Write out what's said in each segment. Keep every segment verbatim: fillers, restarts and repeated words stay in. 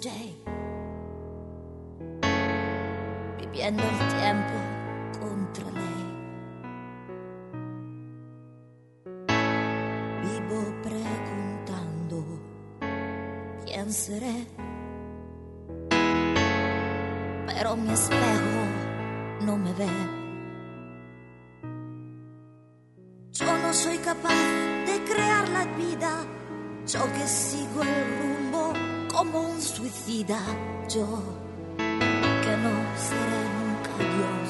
day, viviendo el tiempo contra lei. Vivo preguntando, ¿quién seré? Pero mi espejo no me ve. Yo no soy capaz de crear la vida, yo que sigo el rumbo como un suicida, yo que no seré nunca Dios.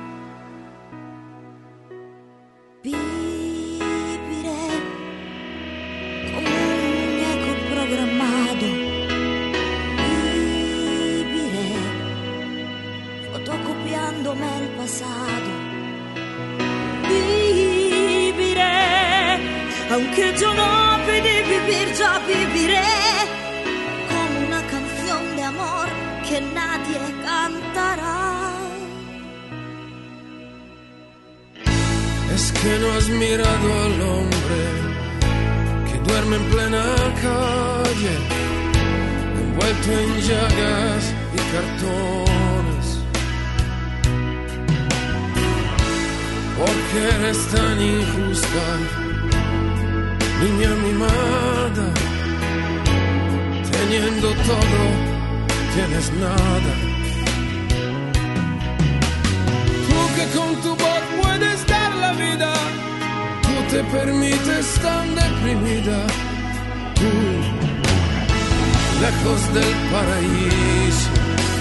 Viviré como un muñeco programado, viviré fotocopiándome el pasado, viviré aunque yo no pedí vivir, ya viviré como una canción de amor que nadie cantará. Es que no has mirado al hombre que duerme en plena calle, envuelto en llagas y cartones. Porque eres tan injusta, niña mimada, teniendo todo, tienes nada. Tú que con tu voz puedes dar la vida, tú te permites tan deprimida, tú, lejos del paraíso.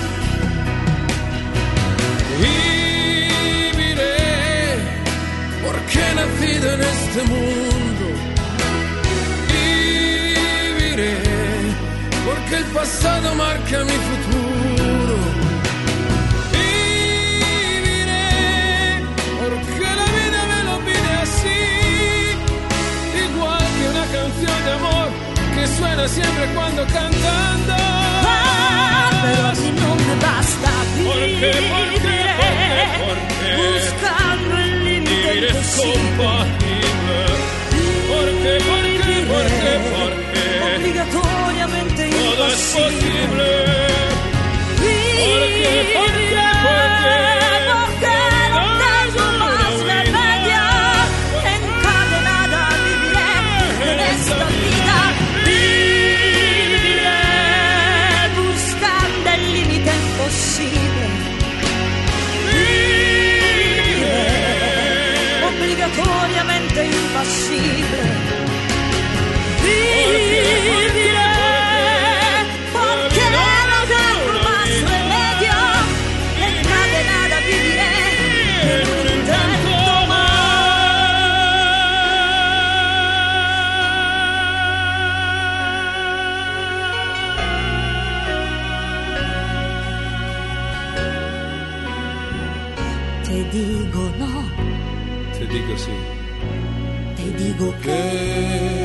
Viviré, porque he nacido en este mundo. Porque el pasado marca mi futuro. Viviré, porque la vida me lo pide así. Igual que una canción de amor que suena siempre cuando cantando. Ah, pero a mí no me basta. Viviré, ¿por qué? ¿Por qué? ¿Por qué? Buscando el límite imposible. ¿Por qué? ¿Por qué? ¿Por qué? ¿Por qué? Obligatoriamente todo es posible. ¿Por qué? ¿Por qué? ¿Por qué? Porque no tengo más remedio. Encadenada viviré en esta vida. Viviré buscando el límite imposible. Viviré obligatoriamente impasible. Viviré porque no tengo más remedio. Encadenada viviré en un intento más. Te digo no, te digo sí, te digo que